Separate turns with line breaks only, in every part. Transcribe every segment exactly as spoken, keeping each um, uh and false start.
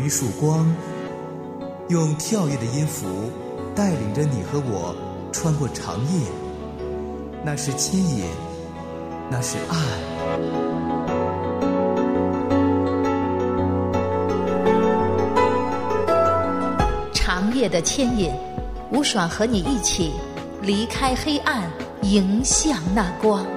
一束光，用跳跃的音符带领着你和我穿过长夜。那是牵引，那是爱。
长夜的牵引，吴爽和你一起离开黑暗，迎向那光。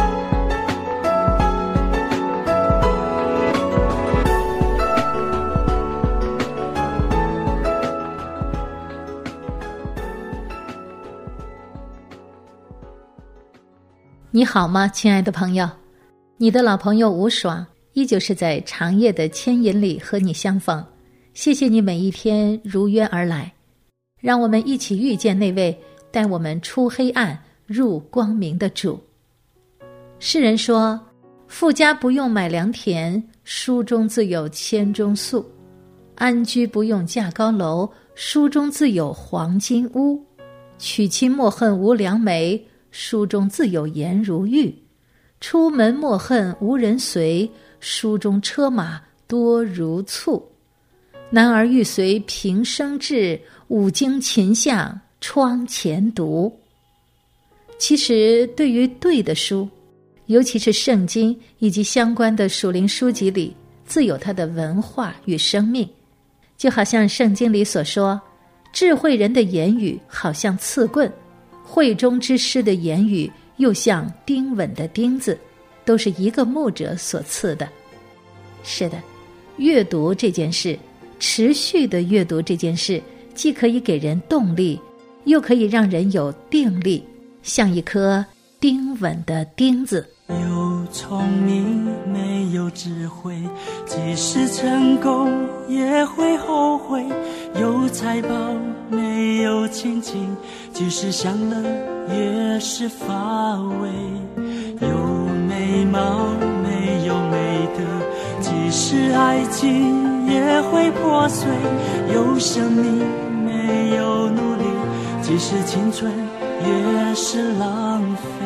你好吗，亲爱的朋友？你的老朋友吴爽依旧是在长夜的牵引里和你相逢。谢谢你每一天如约而来，让我们一起遇见那位带我们出黑暗入光明的主。诗人说，富家不用买良田，书中自有千钟粟；安居不用架高楼，书中自有黄金屋；娶妻莫恨无良媒，书中自有颜如玉；出门莫恨无人随，书中车马多如簇；男儿欲随平生志，五经勤向窗前读。其实对于对的书，尤其是圣经以及相关的属灵书籍里，自有它的文化与生命。就好像圣经里所说，智慧人的言语好像刺棍，慧中之师的言语又像钉稳的钉子，都是一个牧者所赐的。是的，阅读这件事，持续的阅读这件事，既可以给人动力，又可以让人有定力，像一颗钉稳的钉子。
有聪明没有智慧，即使成功也会后悔；有财宝没有亲情，即使享乐也是乏味；有美貌没有美德，即使爱情也会破碎；有生命没有努力，即使青春也是浪费。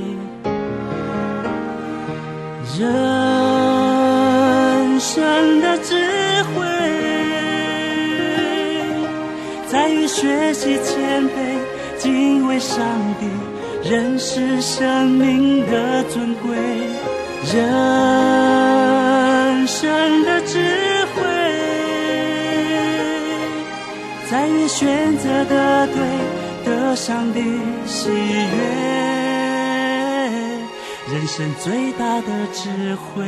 人生的智慧在于学习谦卑，敬畏上帝，认识生命的尊贵。人生的智慧在于选择的对，得上帝喜悦。人生最大的智慧，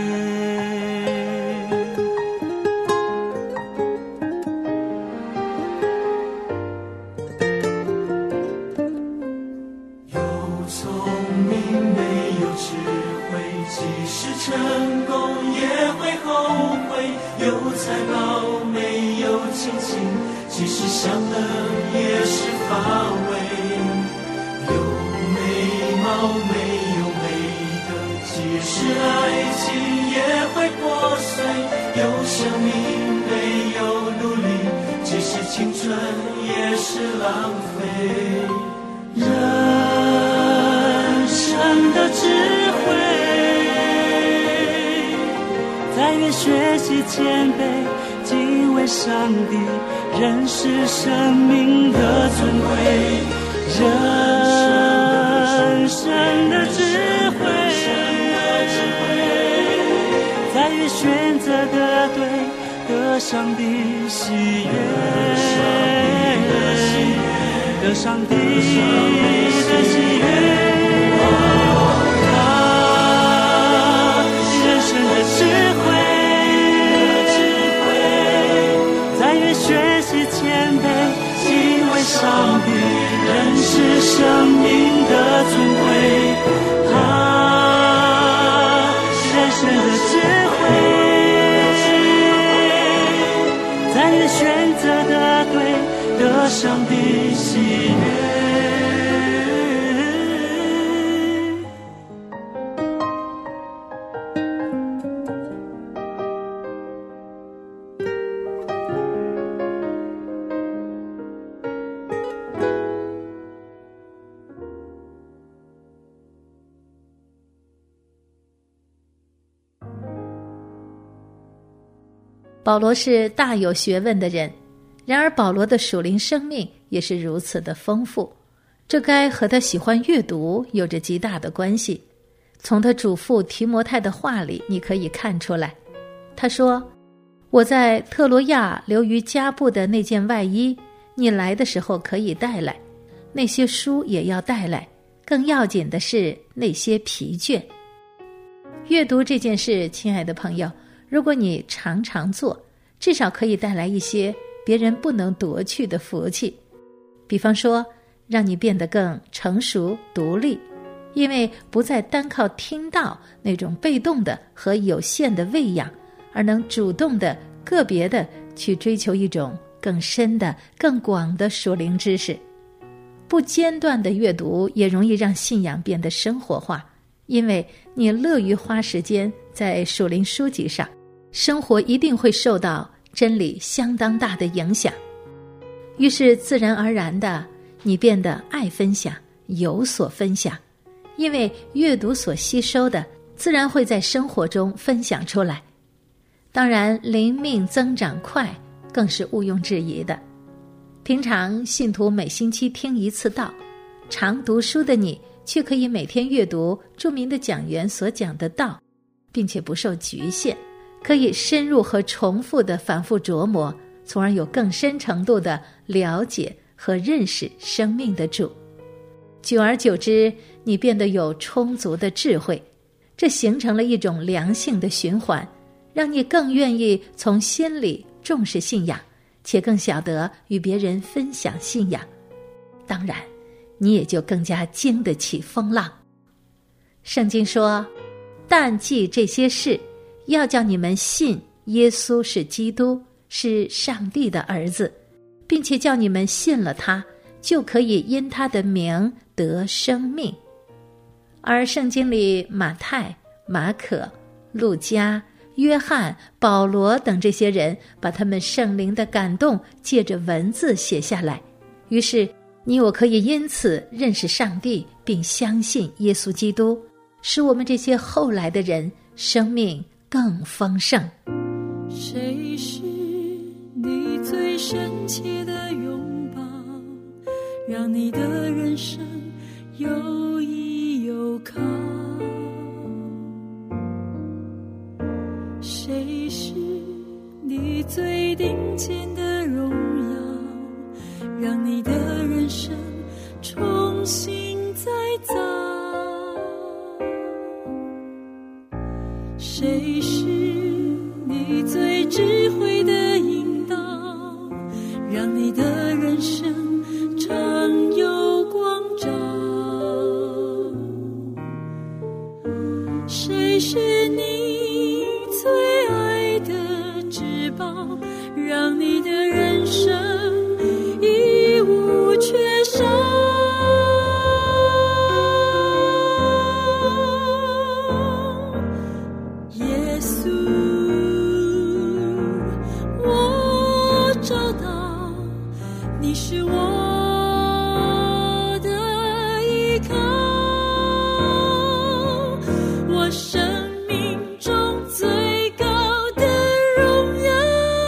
有聪明没有智慧，即使成功也会后悔；有财宝没有亲情，即使享乐也是乏味；有美貌没即使爱情也会破碎，有生命没有努力，即使青春也是浪费。人生的智慧在于学习谦卑，敬畏上帝，认识生命的尊贵。人生的智慧在于选择的对，得上帝喜悦，得上帝的喜悦。啊，人生的智慧在于学习谦卑，敬畏上帝，认识生命的尊贵。啊，人生的智慧在于选择的对，得上帝喜悦。
保罗是大有学问的人，然而保罗的属灵生命也是如此的丰富，这该和他喜欢阅读有着极大的关系。从他祖父提摩太的话里你可以看出来，他说，我在特罗亚留于加布的那件外衣，你来的时候可以带来，那些书也要带来，更要紧的是那些疲倦。阅读这件事，亲爱的朋友，如果你常常做，至少可以带来一些别人不能夺去的福气。比方说，让你变得更成熟独立，因为不再单靠听到那种被动的和有限的喂养，而能主动的个别的去追求一种更深的更广的属灵知识。不间断的阅读也容易让信仰变得生活化，因为你乐于花时间在属灵书籍上，生活一定会受到真理相当大的影响。于是自然而然的，你变得爱分享，有所分享，因为阅读所吸收的自然会在生活中分享出来。当然灵命增长快更是毋庸置疑的。平常信徒每星期听一次道，常读书的你却可以每天阅读著名的讲员所讲的道，并且不受局限，可以深入和重复的反复琢磨，从而有更深程度的了解和认识生命的主。久而久之，你变得有充足的智慧，这形成了一种良性的循环，让你更愿意从心里重视信仰，且更晓得与别人分享信仰。当然，你也就更加经得起风浪。圣经说，但记这些事，要叫你们信耶稣是基督，是上帝的儿子，并且叫你们信了他，就可以因他的名得生命。而圣经里马太、马可、路加、约翰、保罗等这些人把他们圣灵的感动借着文字写下来，于是你我可以因此认识上帝，并相信耶稣基督，使我们这些后来的人生命更丰盛。
谁是你最深切的拥抱，让你的人生有依有靠？谁是你最顶尖的荣耀，让你的人生重新再造？谁是你最智慧的引导，让你的人生常有光照？谁是你最爱的至宝，让你的人生一无缺少？耶稣，我找到你是我的依靠，我生命中最高的荣耀。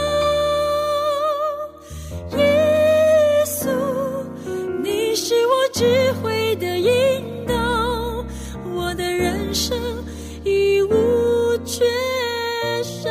耶稣，你是我智慧的引导，我的人生一无缺少。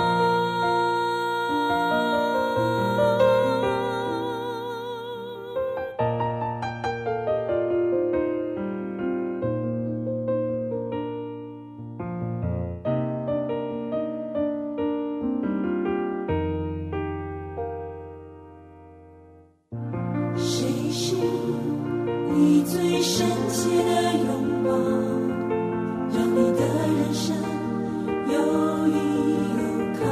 谁是你最深切的拥抱，让你的人生有依有靠？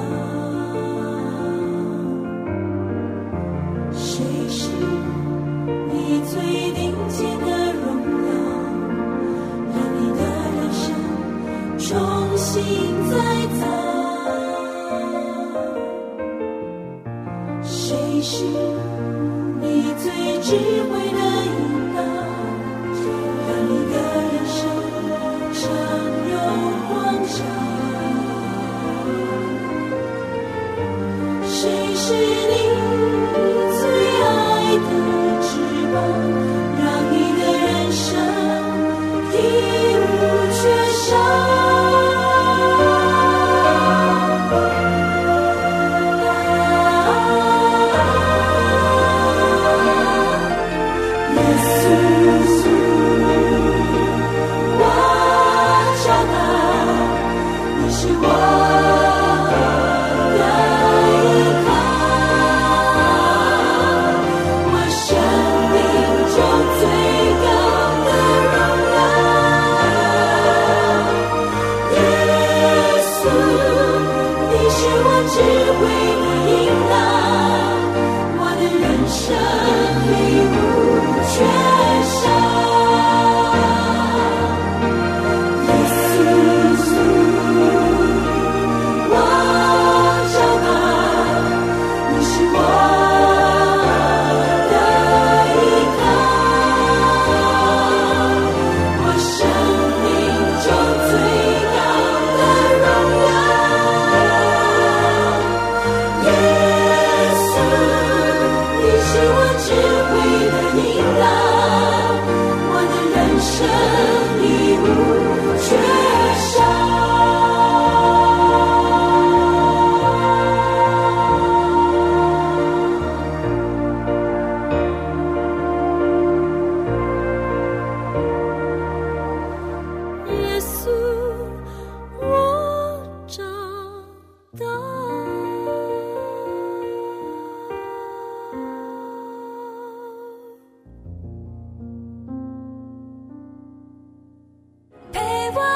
谁是你最顶尖的荣耀，让你的人生重新再造？谁是你最智慧的引导，让你的人生常有光照？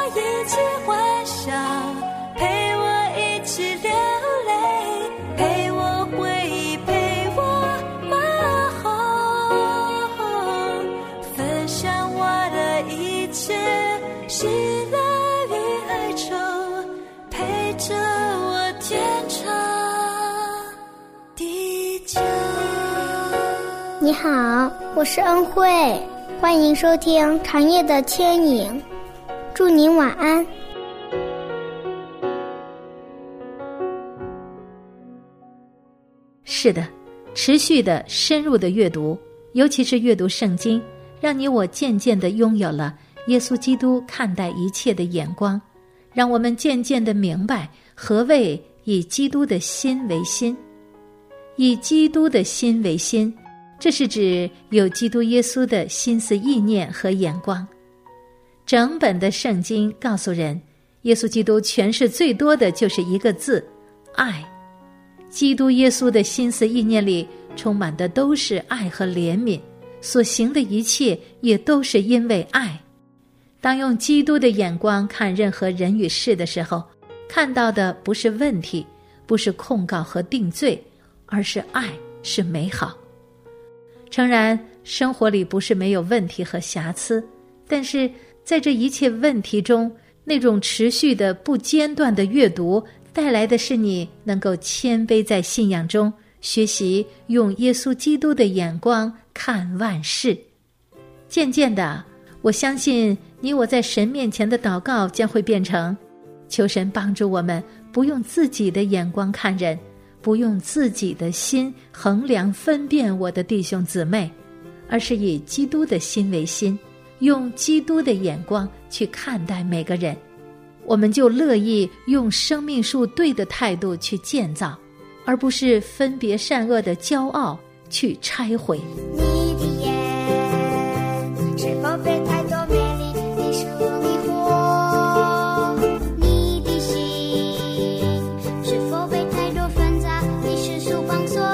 一起欢笑，陪我一起流泪，陪我回忆，陪我问候，分享我的一切，喜乐与哀愁，陪着我天长地久。
你好，我是恩惠，欢迎收听长夜的牵引，祝您晚安。
是的，持续的深入的阅读，尤其是阅读圣经，让你我渐渐地拥有了耶稣基督看待一切的眼光，让我们渐渐地明白何谓以基督的心为心。以基督的心为心，这是指有基督耶稣的心思意念和眼光。整本的圣经告诉人，耶稣基督诠释最多的就是一个字：爱。基督耶稣的心思意念里充满的都是爱和怜悯，所行的一切也都是因为爱。当用基督的眼光看任何人与事的时候，看到的不是问题，不是控告和定罪，而是爱，是美好。诚然，生活里不是没有问题和瑕疵，但是在这一切问题中，那种持续的不间断的阅读带来的是你能够谦卑在信仰中，学习用耶稣基督的眼光看万事。渐渐的，我相信你我在神面前的祷告将会变成：求神帮助我们不用自己的眼光看人，不用自己的心衡量分辨我的弟兄姊妹，而是以基督的心为心，用基督的眼光去看待每个人。我们就乐意用生命树对的态度去建造，而不是分别善恶的骄傲去拆毁。
你的眼是否被太多美丽的事物迷惑？你的心是否被太多纷杂的世俗绑锁？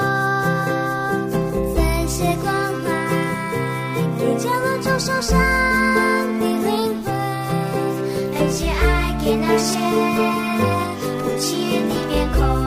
分些关怀给角落中受伤的灵魂，而且爱给那些不起眼的面孔。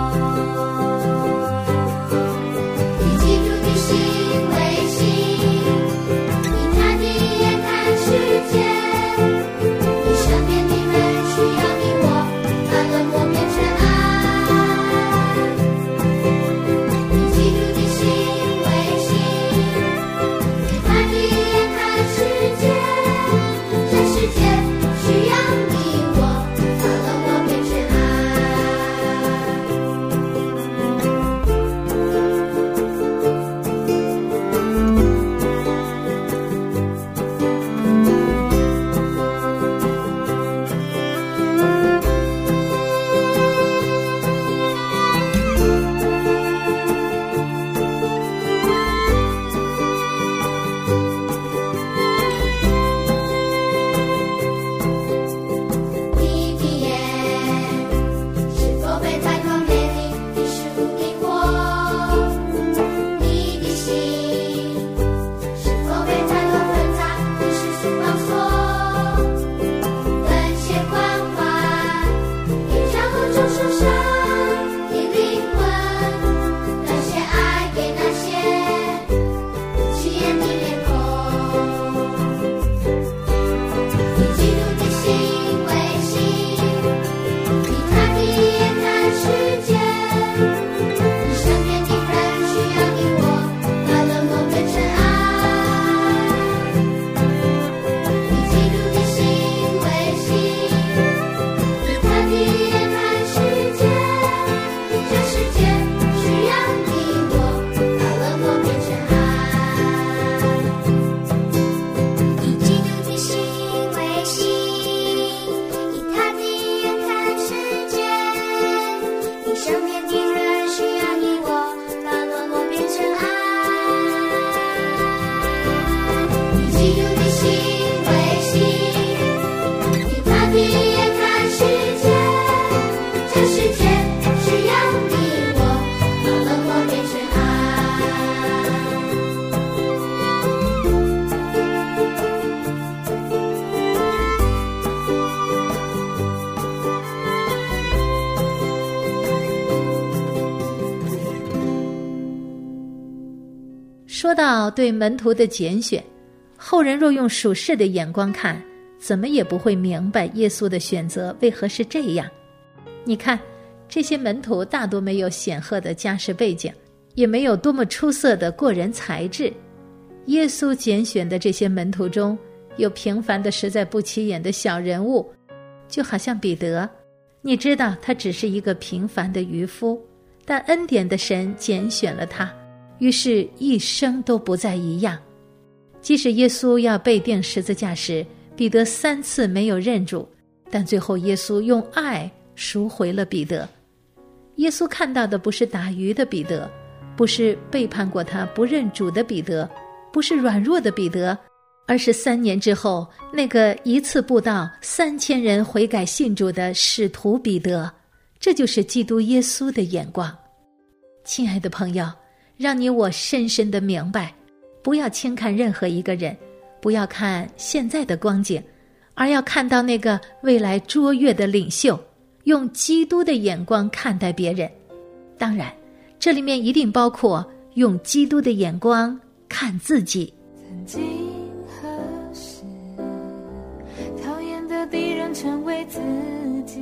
说到对门徒的拣选，后人若用属世的眼光看，怎么也不会明白耶稣的选择为何是这样。你看，这些门徒大多没有显赫的家世背景，也没有多么出色的过人才智。耶稣拣选的这些门徒中，有平凡的实在不起眼的小人物，就好像彼得，你知道他只是一个平凡的渔夫，但恩典的神拣选了他，于是一生都不再一样。即使耶稣要被钉十字架时，彼得三次没有认主，但最后耶稣用爱赎回了彼得。耶稣看到的不是打鱼的彼得，不是背叛过他不认主的彼得，不是软弱的彼得，而是三年之后那个一次布道三千人悔改信主的使徒彼得。这就是基督耶稣的眼光。亲爱的朋友，让你我深深地明白，不要轻看任何一个人，不要看现在的光景，而要看到那个未来卓越的领袖，用基督的眼光看待别人。当然，这里面一定包括用基督的眼光看自己。
曾经何时，讨厌的敌人成为自己，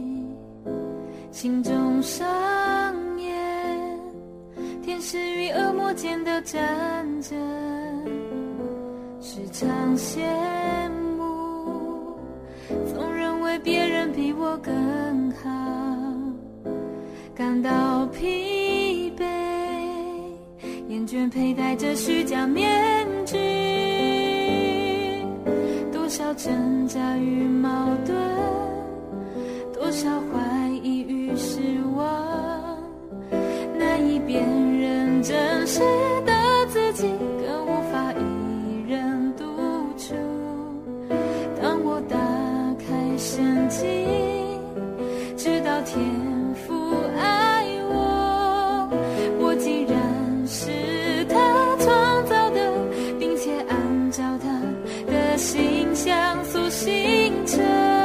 心中上演天使与恶魔间的战争，时常羡慕，总认为别人比我更好，感到疲惫，厌倦佩戴着虚假面具，多少挣扎与矛盾，多少怀疑与失望，难以辨认真实的自己，更无法一人独处。当我打开圣经，直到天父爱我，我竟然是他创造的，并且按照他的形象所形成。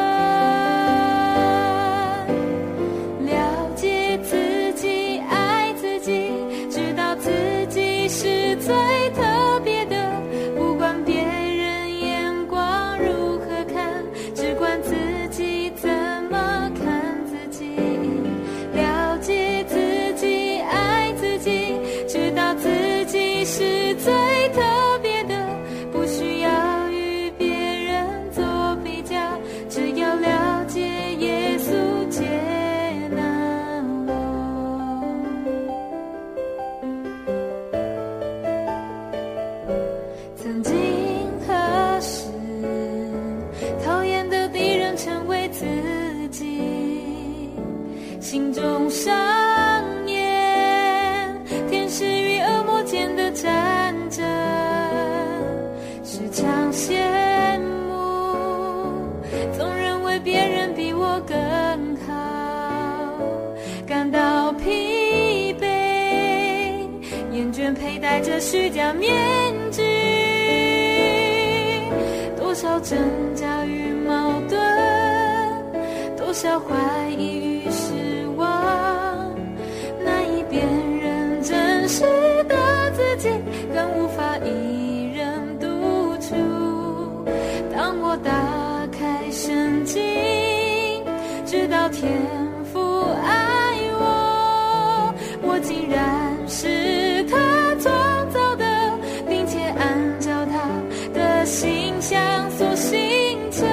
了解自己，爱自己，知道自己是最特别的，不管别人眼光如何看，只管自己怎么看自己。了解自己，爱自己，知道自己是最特别的，不需要与别人做比较，只要了解耶稣接纳我。曾经何时，讨厌的敌人成为自己，心中上演天使与恶魔间的战争，时常羡慕，总认为别人比我更好，感到疲惫，厌倦佩戴着虚假面具，多少挣扎与矛盾，多少怀疑与失望，难以辨认真实的自己，更无法一人独处。当我打开圣经，直到天父爱我，我竟然是他创造的，并且按照他的形象所形成。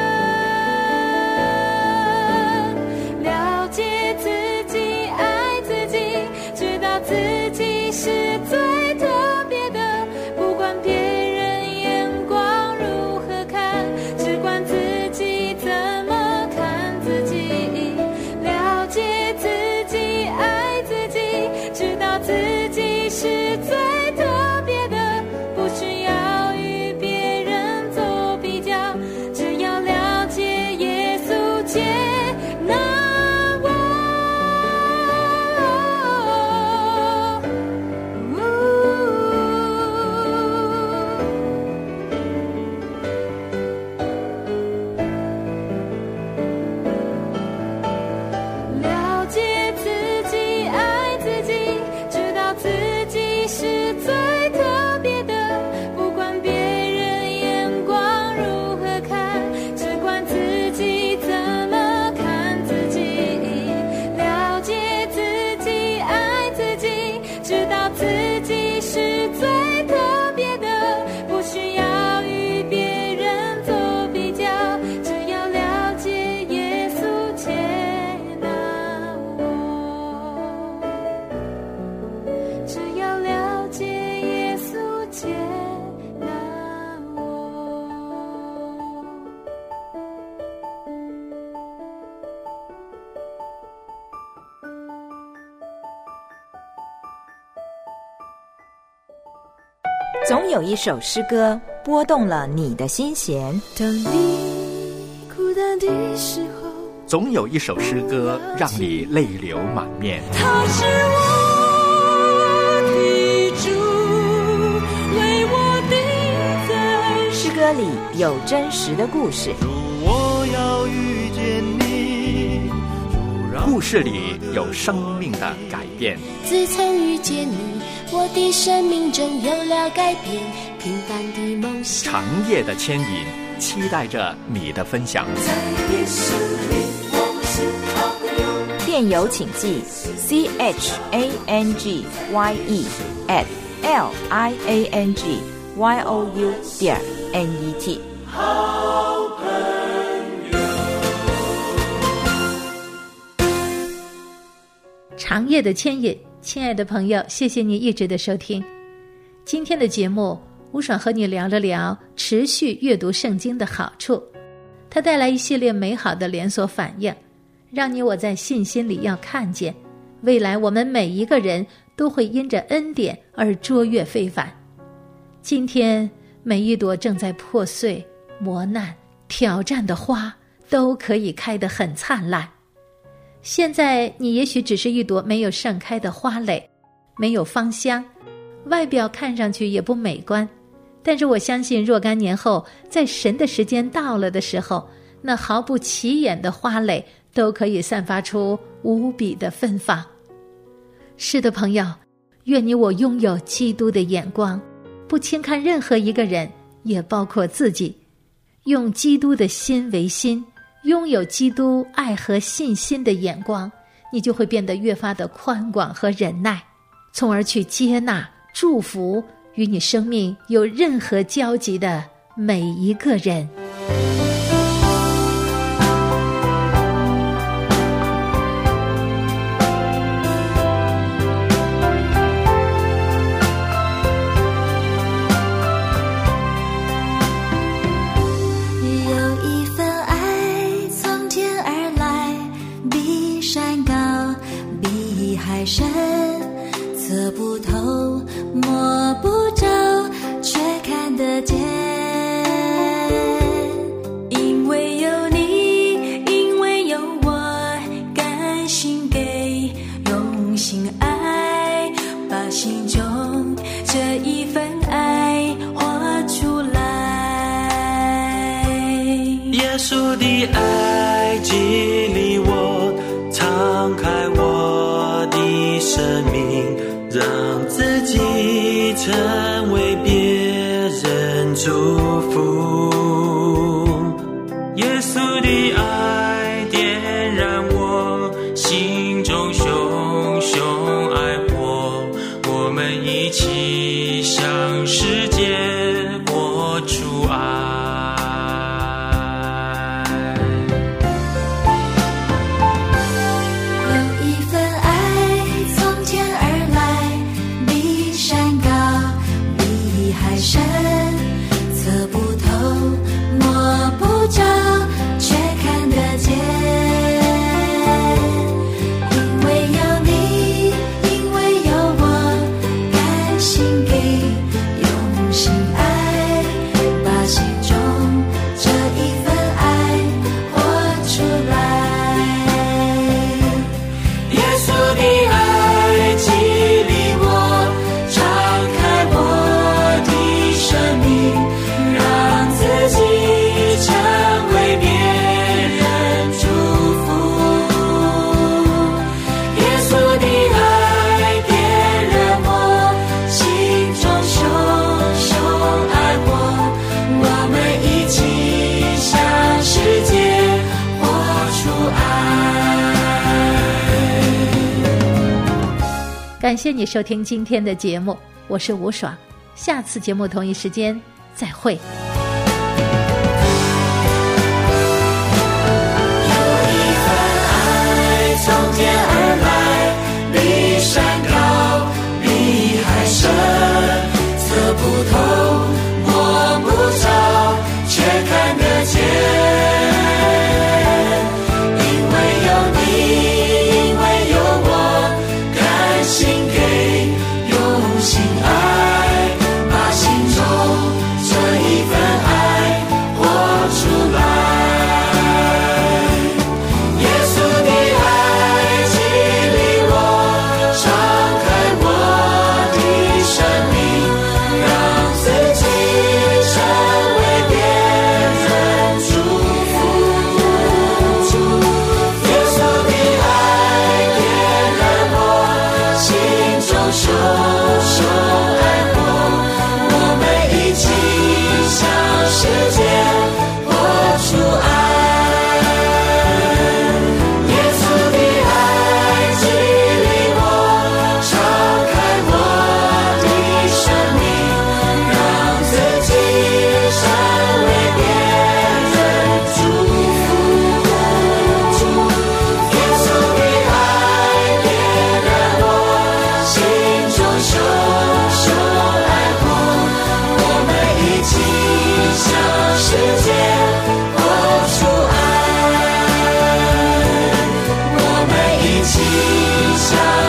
了解自己，爱自己，知道自己是最特别的，不管别人眼光如何看，只管自己怎么看自己。
总有一首诗歌拨动了你的心弦。
当你孤单的时候，
总有一首诗歌让你泪流满面。
他是我的主，为我定在。
诗歌里有真实的故事，
主，我要遇见你。
故事里有生命的改变。
自从遇见你，我的生命中有了改变，平凡的梦想。
长夜的牵引，期待着你的分享。
在耶稣里，我们是好朋友。
电邮请寄 c h a n g y e at l i a n g y o u 点 n e t。
好朋友。
长夜的牵引，亲爱的朋友，谢谢你一直的收听。今天的节目，吴爽和你聊了聊持续阅读圣经的好处，它带来一系列美好的连锁反应，让你我在信心里要看见，未来我们每一个人都会因着恩典而卓越非凡。今天每一朵正在破碎、磨难、挑战的花都可以开得很灿烂。现在你也许只是一朵没有盛开的花蕾，没有芳香，外表看上去也不美观，但是我相信若干年后，在神的时间到了的时候，那毫不起眼的花蕾都可以散发出无比的芬芳。是的，朋友，愿你我拥有基督的眼光，不轻看任何一个人，也包括自己，用基督的心为心，拥有基督爱和信心的眼光，你就会变得越发的宽广和忍耐，从而去接纳、祝福与你生命有任何交集的每一个人。
深测不透摸不着，却看得见。因为有你，因为有我，甘心给，用心爱，把心中这一份爱活出来。
耶稣的爱激励我，敞开我的生命，让自己成为别人祝福。耶稣的爱点燃我心中熊熊爱火，我们一起向世界活出爱。
感谢你收听今天的节目，我是吴爽，下次节目同一时间再会。
有一份爱从天而来，比山高，比海深，测不透，摸不着，却看得见。心给，用心爱，把心起唱。